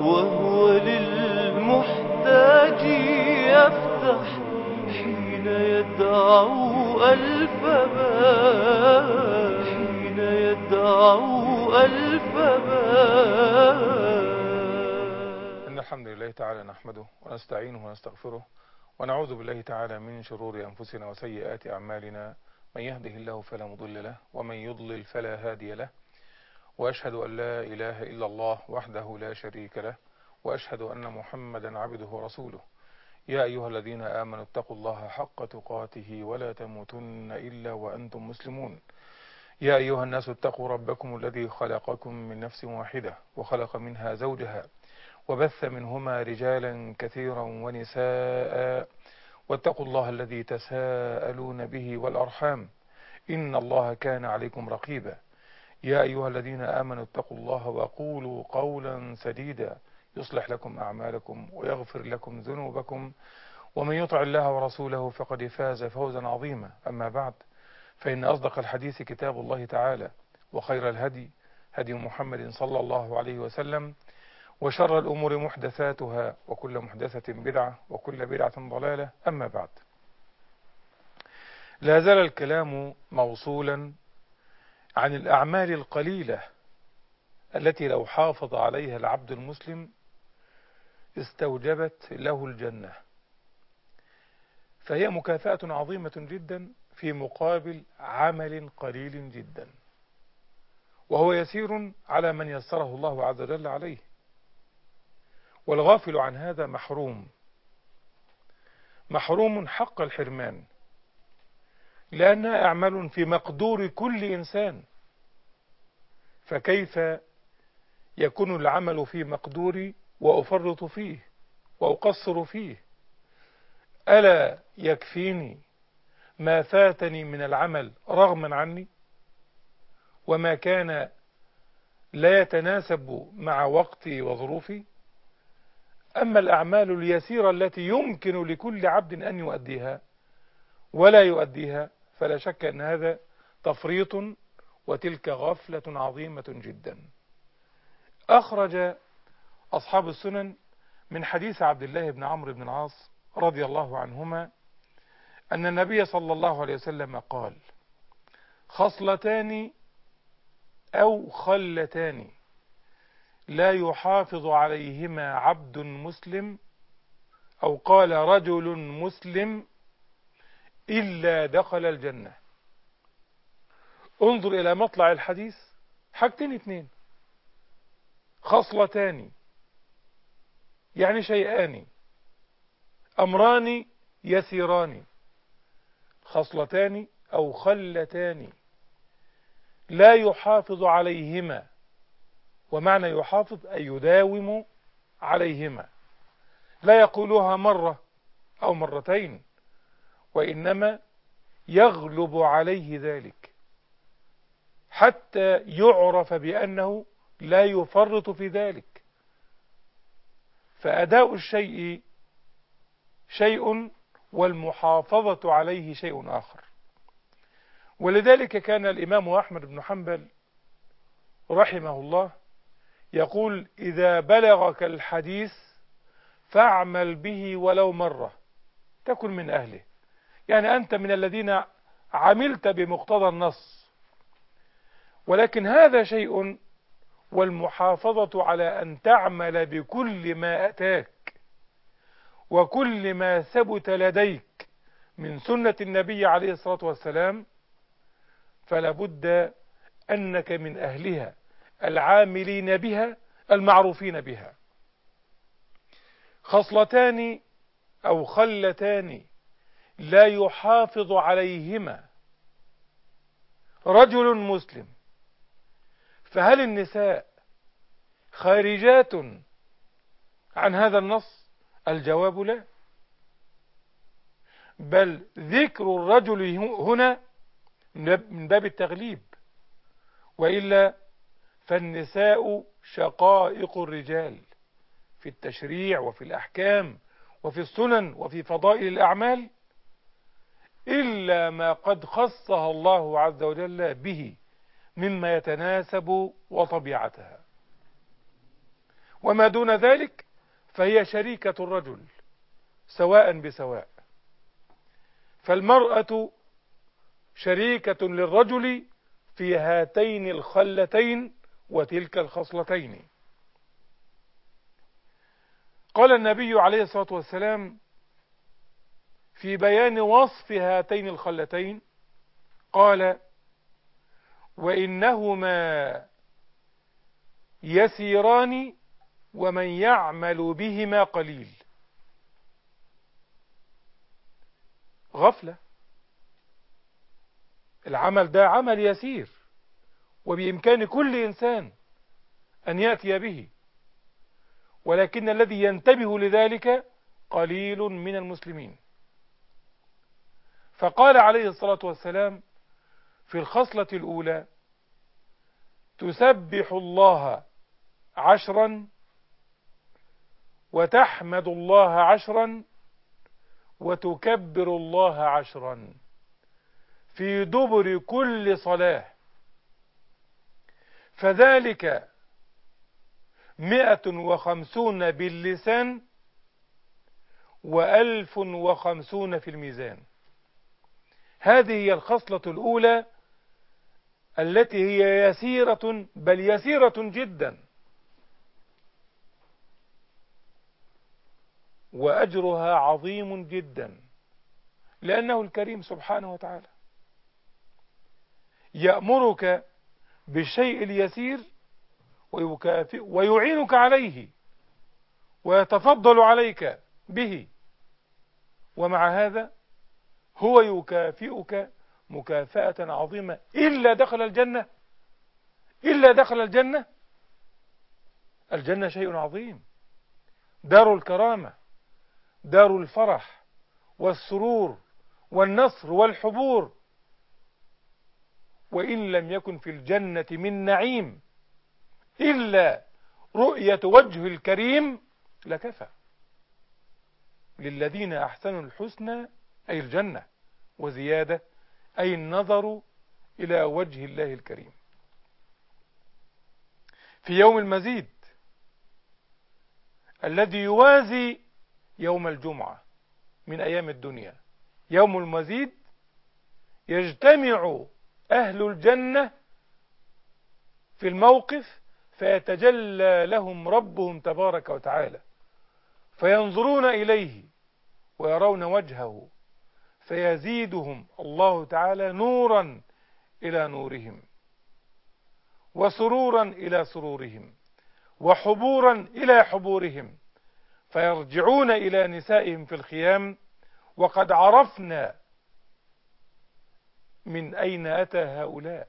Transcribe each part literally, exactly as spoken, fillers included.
وهو للمحتاج يفتح حين يدعو ألف باب حين يدعو ألف باب. إن الحمد لله تعالى نحمده ونستعينه ونستغفره ونعوذ بالله تعالى من شرور أنفسنا وسيئات أعمالنا. من يهده الله فلا مضل له ومن يضلل فلا هادي له، وأشهد أن لا إله إلا الله وحده لا شريك له، وأشهد أن محمدا عبده ورسوله. يا أيها الذين آمنوا اتقوا الله حق تقاته ولا تموتن إلا وأنتم مسلمون. يا أيها الناس اتقوا ربكم الذي خلقكم من نفس واحدة وخلق منها زوجها وبث منهما رجالا كثيرا ونساء، واتقوا الله الذي تساءلون به والأرحام إن الله كان عليكم رقيبا. يا أيها الذين آمنوا اتقوا الله وقولوا قولا سديدا يصلح لكم أعمالكم ويغفر لكم ذنوبكم، ومن يطع الله ورسوله فقد فاز فوزا عظيما. أما بعد، فإن أصدق الحديث كتاب الله تعالى، وخير الهدي هدي محمد صلى الله عليه وسلم، وشر الأمور محدثاتها، وكل محدثة بدعة، وكل بدعة ضلالة. أما بعد، لا زال الكلام موصولا عن الأعمال القليلة التي لو حافظ عليها العبد المسلم استوجبت له الجنة، فهي مكافأة عظيمة جدا في مقابل عمل قليل جدا، وهو يسير على من يسره الله عز وجل عليه. والغافل عن هذا محروم محروم حق الحرمان، لأنها أعمال في مقدور كل إنسان، فكيف يكون العمل في مقدوري وأفرط فيه وأقصر فيه؟ ألا يكفيني ما فاتني من العمل رغما عني، وما كان لا يتناسب مع وقتي وظروفي؟ أما الأعمال اليسيرة التي يمكن لكل عبد أن يؤديها ولا يؤديها، فلا شك أن هذا تفريط، وتلك غفلة عظيمة جدا. أخرج أصحاب السنن من حديث عبد الله بن عمرو بن العاص رضي الله عنهما أن النبي صلى الله عليه وسلم قال: خصلتان أو خلتان لا يحافظ عليهما عبد مسلم، أو قال رجل مسلم، إلا دخل الجنة. انظر إلى مطلع الحديث، حاجتين اتنين: خصلتان يعني شيئان، أمران يسيران. خصلتان أو خلتان لا يحافظ عليهما، ومعنى يحافظ أي يداوم عليهما، لا يقولها مرة أو مرتين، وإنما يغلب عليه ذلك حتى يعرف بأنه لا يفرط في ذلك. فأداء الشيء شيء والمحافظة عليه شيء آخر. ولذلك كان الإمام أحمد بن حنبل رحمه الله يقول: إذا بلغك الحديث فاعمل به ولو مرة تكن من أهله، يعني أنت من الذين عملت بمقتضى النص. ولكن هذا شيء، والمحافظة على أن تعمل بكل ما أتاك وكل ما ثبت لديك من سنة النبي عليه الصلاة والسلام، فلا بد أنك من أهلها العاملين بها المعروفين بها. خصلتان أو خلتان لا يحافظ عليهما رجل مسلم. فهل النساء خارجات عن هذا النص؟ الجواب لا، بل ذكر الرجل هنا من باب التغليب، وإلا فالنساء شقائق الرجال في التشريع وفي الأحكام وفي السنن وفي فضائل الأعمال، إلا ما قد خصها الله عز وجل به مما يتناسب وطبيعتها. وما دون ذلك فهي شريكة الرجل سواء بسواء. فالمرأة شريكة للرجل في هاتين الخلتين وتلك الخصلتين. قال النبي عليه الصلاة والسلام في بيان وصف هاتين الخلتين، قال: وإنهما يسيران ومن يعمل بهما قليل. غفلة، العمل ده عمل يسير وبإمكان كل إنسان أن يأتي به، ولكن الذي ينتبه لذلك قليل من المسلمين. فقال عليه الصلاة والسلام في الخصلة الأولى: تسبح الله عشرا وتحمد الله عشرا وتكبر الله عشرا في دبر كل صلاة، فذلك مئة وخمسون باللسان وألف وخمسون في الميزان. هذه هي الخصلة الأولى التي هي يسيرة، بل يسيرة جدا، وأجرها عظيم جدا، لأنه الكريم سبحانه وتعالى يأمرك بالشيء اليسير ويكافئ ويعينك عليه ويتفضل عليك به، ومع هذا هو يكافئك مكافأة عظيمة. إلا دخل الجنة، إلا دخل الجنة. الجنة شيء عظيم، دار الكرامة، دار الفرح والسرور والنصر والحبور. وإن لم يكن في الجنة من نعيم إلا رؤية وجه الكريم لكفى. للذين أحسنوا الحسنى أي الجنة وزيادة، أي النظر إلى وجه الله الكريم. في يوم المزيد الذي يوازي يوم الجمعة من أيام الدنيا، يوم المزيد، يجتمع أهل الجنة في الموقف فيتجلى لهم ربهم تبارك وتعالى، فينظرون إليه ويرون وجهه، فيزيدهم الله تعالى نورا إلى نورهم، وسرورا إلى سرورهم، وحبورا إلى حبورهم، فيرجعون إلى نسائهم في الخيام وقد عرفنا من أين أتى هؤلاء،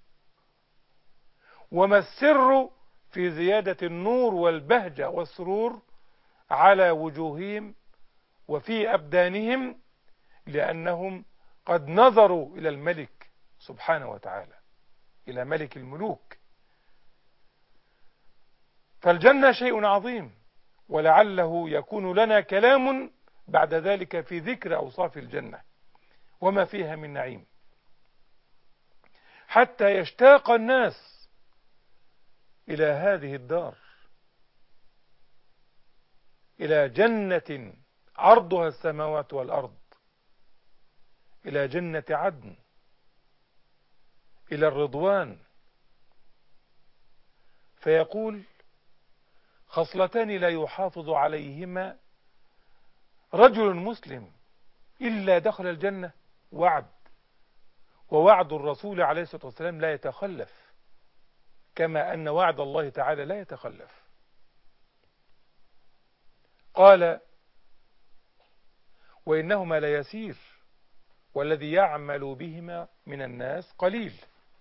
وما السر في زيادة النور والبهجة والسرور على وجوههم وفي أبدانهم، لأنهم قد نظروا إلى الملك سبحانه وتعالى، إلى ملك الملوك. فالجنة شيء عظيم، ولعله يكون لنا كلام بعد ذلك في ذكر أوصاف الجنة وما فيها من نعيم، حتى يشتاق الناس إلى هذه الدار، إلى جنة عرضها السماوات والأرض، إلى جنة عدن، إلى الرضوان. فيقول: خصلتان لا يحافظ عليهما رجل مسلم إلا دخل الجنة. وعد، ووعد الرسول عليه الصلاة والسلام لا يتخلف، كما أن وعد الله تعالى لا يتخلف. قال: وإنهما ليسير والذي يعمل بهما من الناس قليل.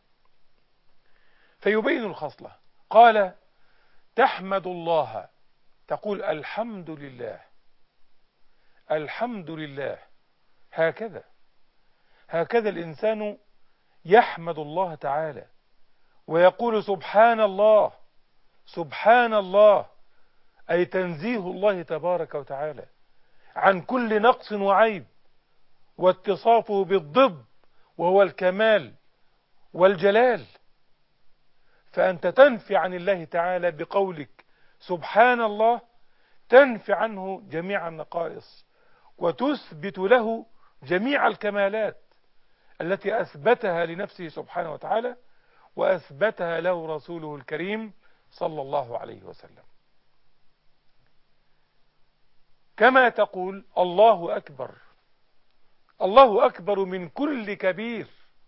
فيبين الخصلة. قال: تحمد الله، تقول الحمد لله، الحمد لله. هكذا هكذا الإنسان يحمد الله تعالى ويقول سبحان الله، سبحان الله، أي تنزيه الله تبارك وتعالى عن كل نقص وعيب، واتصافه بالضد وهو الكمال والجلال. فأنت تنفي عن الله تعالى بقولك سبحان الله تنفي عنه جميع النقائص وتثبت له جميع الكمالات التي أثبتها لنفسه سبحانه وتعالى وأثبتها له رسوله الكريم صلى الله عليه وسلم. كما تقول الله أكبر، الله أكبر من كل كبير،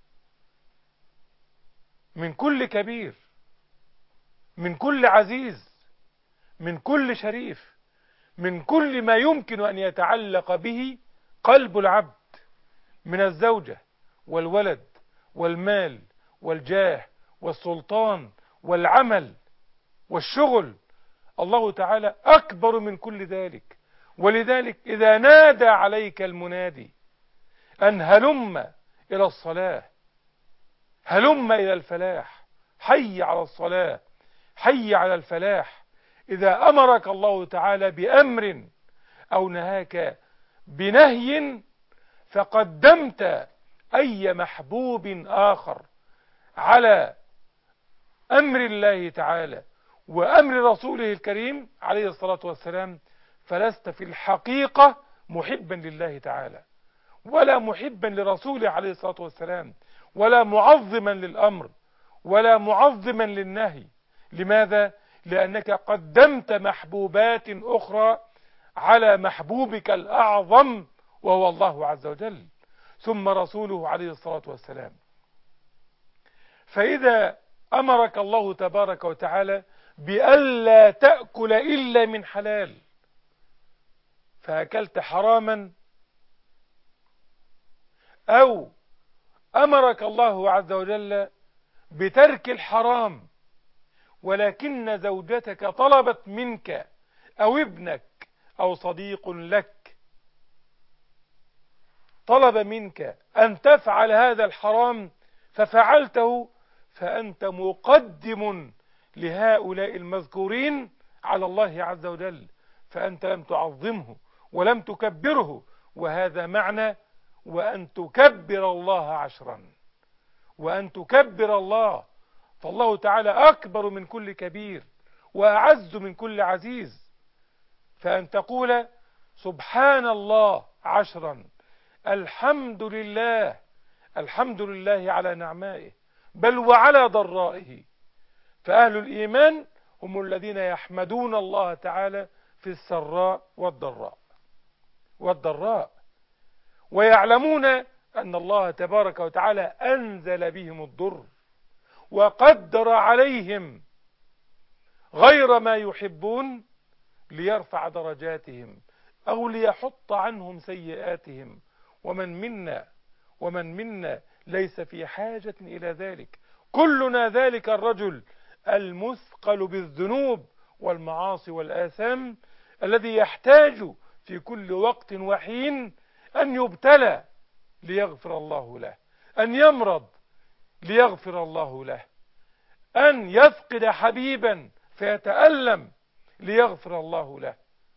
من كل كبير، من كل عزيز، من كل شريف، من كل ما يمكن أن يتعلق به قلب العبد من الزوجة والولد والمال والجاه والسلطان والعمل والشغل. الله تعالى أكبر من كل ذلك. ولذلك إذا نادى عليك المنادي أن هلم إلى الصلاة، هلم إلى الفلاح، حي على الصلاة، حي على الفلاح، إذا أمرك الله تعالى بأمر أو نهاك بنهي فقدمت أي محبوب آخر على أمر الله تعالى وأمر رسوله الكريم عليه الصلاة والسلام، فلست في الحقيقة محبا لله تعالى ولا محبا لرسوله عليه الصلاة والسلام ولا معظما للأمر ولا معظما للنهي. لماذا؟ لأنك قدمت محبوبات أخرى على محبوبك الأعظم وهو الله عز وجل ثم رسوله عليه الصلاة والسلام. فإذا أمرك الله تبارك وتعالى بألا تأكل إلا من حلال فأكلت حراما، أو أمرك الله عز وجل بترك الحرام ولكن زوجتك طلبت منك أو ابنك أو صديق لك طلب منك أن تفعل هذا الحرام ففعلته، فأنت مقدم لهؤلاء المذكورين على الله عز وجل، فأنت لم تعظمه ولم تكبره. وهذا معنى وأن تكبر الله عشرا، وأن تكبر الله، فالله تعالى أكبر من كل كبير وأعز من كل عزيز. فأن تقول سبحان الله عشرا، الحمد لله، الحمد لله على نعمائه بل وعلى ضرائه. فأهل الإيمان هم الذين يحمدون الله تعالى في السراء والضراء والضراء ويعلمون أن الله تبارك وتعالى أنزل بهم الضر وقدر عليهم غير ما يحبون ليرفع درجاتهم أو ليحط عنهم سيئاتهم، ومن منا ومن منا ليس في حاجة إلى ذلك. كلنا ذلك الرجل المثقل بالذنوب والمعاصي والآثام الذي يحتاج في كل وقت وحين أن يبتلى ليغفر الله له، أن يمرض ليغفر الله له، أن يفقد حبيبا فيتألم ليغفر الله له.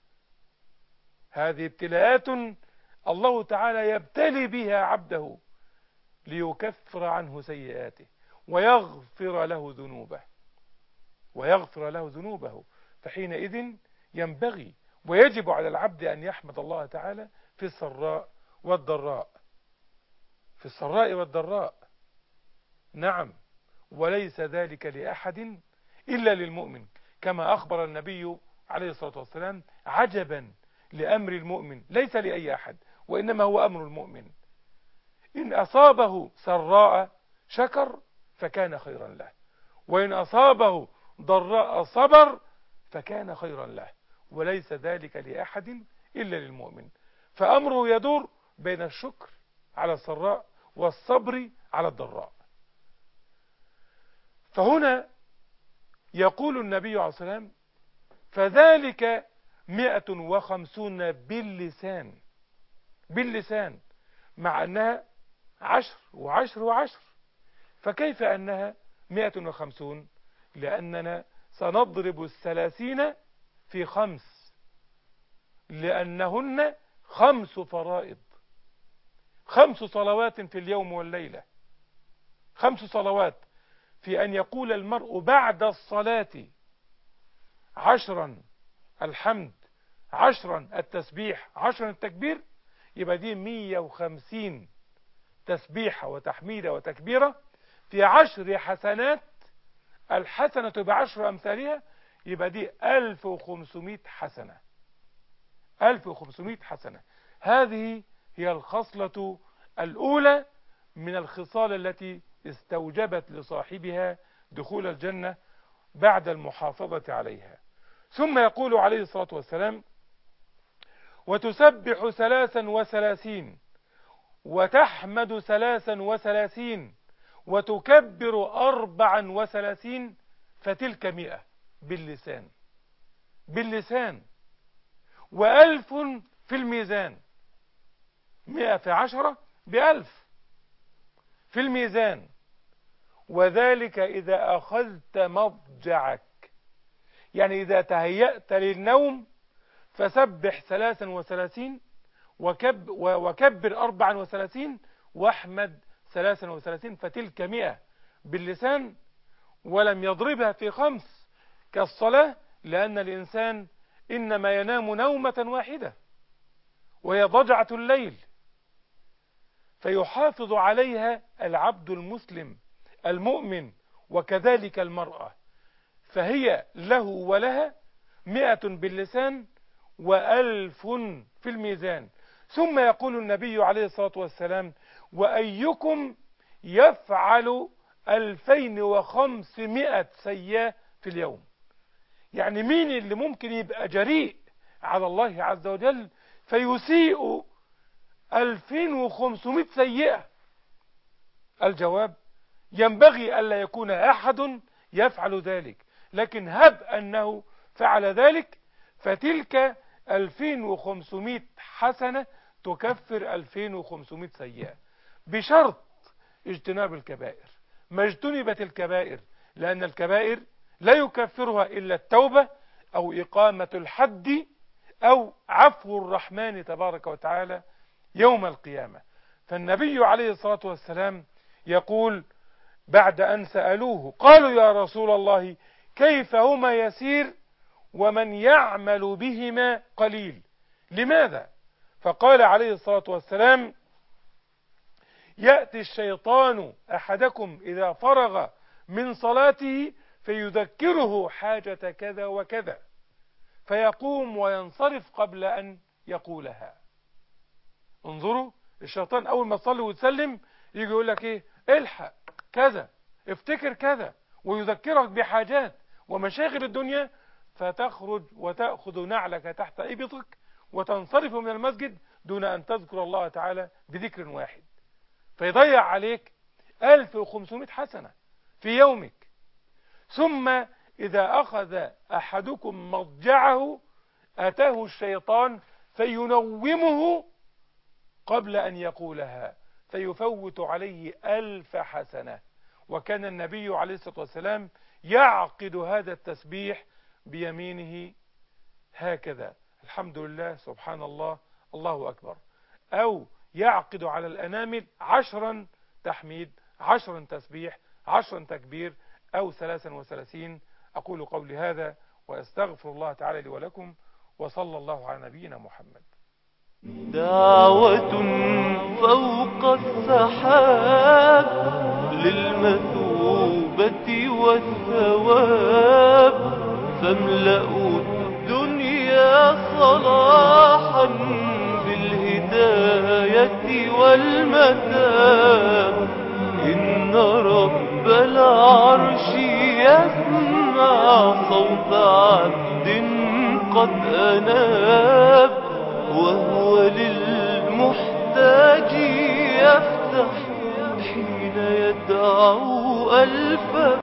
هذه ابتلاءات الله تعالى يبتلي بها عبده ليكفر عنه سيئاته ويغفر له ذنوبه ويغفر له ذنوبه. فحينئذ ينبغي ويجب على العبد أن يحمد الله تعالى في السراء والضراء، في السراء والضراء. نعم، وليس ذلك لأحد إلا للمؤمن، كما أخبر النبي عليه الصلاة والسلام: عجبا لأمر المؤمن، ليس لأي أحد وإنما هو أمر المؤمن، إن أصابه سراء شكر فكان خيرا له، وإن أصابه ضراء صبر فكان خيرا له، وليس ذلك لأحد إلا للمؤمن. فأمره يدور بين الشكر على السراء والصبر على الضراء. فهنا يقول النبي عليه الصلاة والسلام: فذلك مئة وخمسون باللسان، باللسان، مع أنها عشر وعشر وعشر، فكيف أنها مئة وخمسون؟ لأننا سنضرب الثلاثين في خمس، لأنهن خمس فرائض، خمس صلوات في اليوم والليلة، خمس صلوات، في أن يقول المرء بعد الصلاة عشرا الحمد، عشرا التسبيح، عشرا التكبير، يبقى دي مية وخمسين تسبيحة وتحميدة وتكبيرة في عشر حسنات، الحسنة بعشر أمثالها، يبقى دي ألف وخمسمائة حسنة. ألف وخمسمائة حسنة. هذه هي الخصلة الأولى من الخصال التي استوجبت لصاحبها دخول الجنة بعد المحافظة عليها. ثم يقول عليه الصلاة والسلام: وتسبح ثلاثا وثلاثين، وتحمد ثلاثا وثلاثين، وتكبر أربعا وثلاثين، فتلك مئة باللسان، باللسان، وألف في الميزان. مئة في عشرة بألف في الميزان. وذلك إذا أخذت مضجعك، يعني إذا تهيأت للنوم فسبح ثلاثا وثلاثين، وكب وكبر أربعا وثلاثين، واحمد ثلاثا وثلاثين، فتلك مئة باللسان. ولم يضربها في خمس كالصلاة، لأن الإنسان إنما ينام نومة واحدة وهي ضجعة الليل، فيحافظ عليها العبد المسلم المؤمن، وكذلك المرأة، فهي له ولها مئة باللسان وألف في الميزان. ثم يقول النبي عليه الصلاة والسلام: وأيكم يفعل ألفين وخمسمائة سيئة في اليوم؟ يعني مين اللي ممكن يبقى جريء على الله عز وجل فيسيء ألفين وخمسمائة سيئة؟ الجواب: ينبغي ألا يكون أحد يفعل ذلك، لكن هب أنه فعل ذلك، فتلك ألفين وخمسمائة حسنة تكفر ألفين وخمسمائة سيئة، بشرط اجتناب الكبائر. ما اجتنبت الكبائر، لأن الكبائر لا يكفرها إلا التوبة أو إقامة الحد أو عفو الرحمن تبارك وتعالى يوم القيامة. فالنبي عليه الصلاة والسلام يقول بعد أن سألوه: قالوا يا رسول الله كيف هما يسير ومن يعمل بهما قليل؟ لماذا؟ فقال عليه الصلاة والسلام: يأتي الشيطان أحدكم إذا فرغ من صلاته فيذكره حاجة كذا وكذا، فيقوم وينصرف قبل أن يقولها. انظروا، الشيطان أول ما تصلي وتسلم يجي يقول لك إيه؟ الحق كذا، افتكر كذا، ويذكرك بحاجات ومشاغل الدنيا، فتخرج وتأخذ نعلك تحت إبطك وتنصرف من المسجد دون أن تذكر الله تعالى بذكر واحد، فيضيع عليك ألف وخمسمائة حسنة في يومك. ثم إذا أخذ أحدكم مضجعه أتاه الشيطان فينومه قبل أن يقولها، فيفوت عليه ألف حسنة. وكان النبي عليه الصلاة والسلام يعقد هذا التسبيح بيمينه هكذا: الحمد لله، سبحان الله، الله أكبر، أو يعقد على الأنامل عشرا تحميد، عشرا تسبيح، عشرا تكبير، أو ثلاثا وثلاثين. أقول قولي هذا وأستغفر الله تعالى لي ولكم، وصلى الله على نبينا محمد. دعوة فوق السحاب للمثوبة والثواب، فاملأوا الدنيا صلاحا بالهداية والمتاب. إن رب العرش يسمع صوت عبد قد أناب، وهو للمحتاج يفتح حين يدعو ألف